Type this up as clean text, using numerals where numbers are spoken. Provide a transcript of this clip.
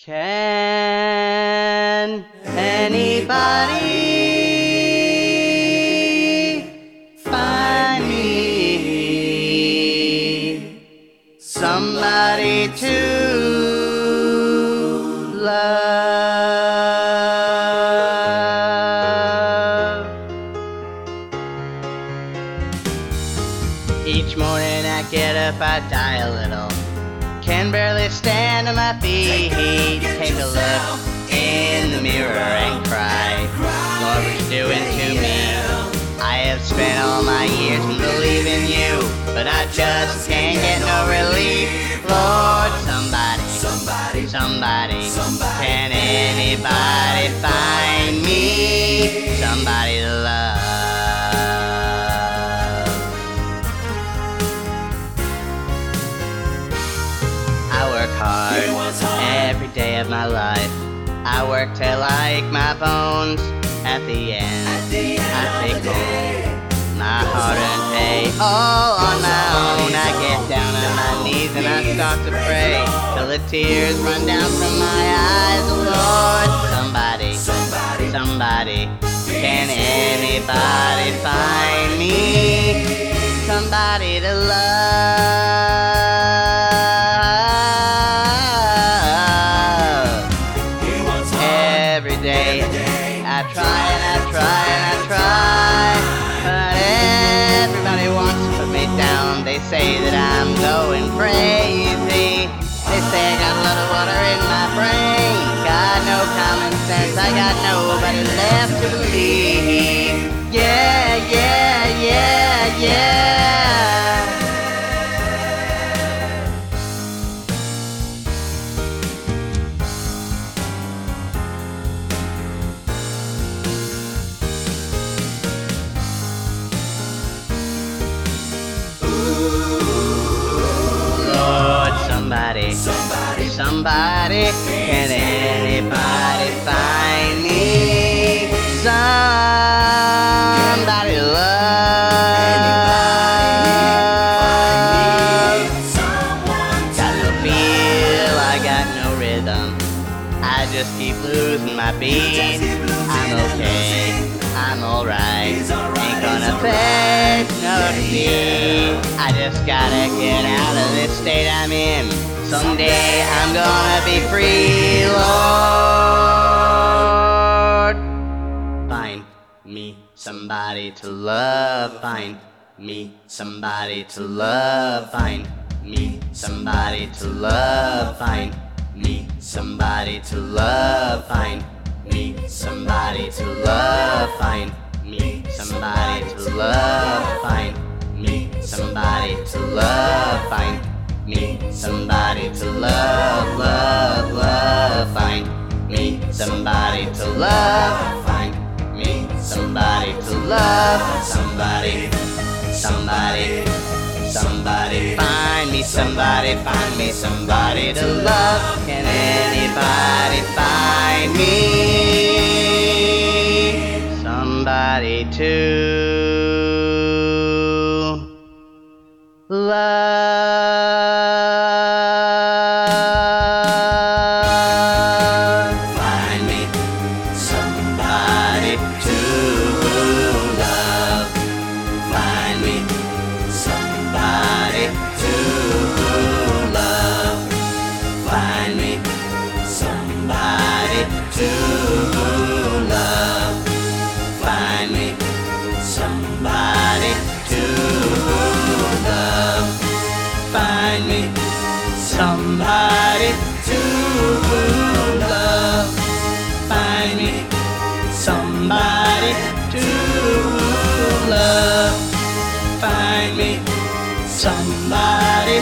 Can anybody find me somebody to love? Each morning I get up, I die a little. Can barely stand on my feet. Take a look in the mirror and cry. Lord, what you doing to me? I have spent all my years in believing you, but I just can't get no relief. Lord, somebody, can anybody find me somebody to love? I work hard every day of my life. I work till I ache my bones. At the end, I take home my hard-earned pay, all on my own. I get down on my knees and I start to pray till the tears run down from my eyes. Lord, somebody, can anybody find me somebody to love? Every day I try and I try and I try, but everybody wants to put me down. They say that I'm going crazy. They say I got a lot of water in my brain. Got no common sense, I got nobody left to believe. Yeah, yeah, yeah, yeah. Lord, somebody, can anybody find me somebody to love? Got no feel, I got no rhythm. I just keep losing my beat. I'm okay, I'm alright. Ain't gonna face no defeat. I just gotta get out of this state I'm in. Someday I'm gonna be free, Lord. Find me somebody to love. Find me somebody to love. Find me somebody to love. Find me somebody to love. Find me somebody to love. Find me somebody to love. Find me somebody to love. Find me somebody to love, love, love. Find me somebody to love. Find me somebody to love. Somebody, find me somebody, find me somebody to love. Can anybody find me somebody to love? Find me somebody to love. Find me somebody to love. Find me somebody to love. Find me somebody to love. Find me somebody to love. Find me somebody to love. Find me somebody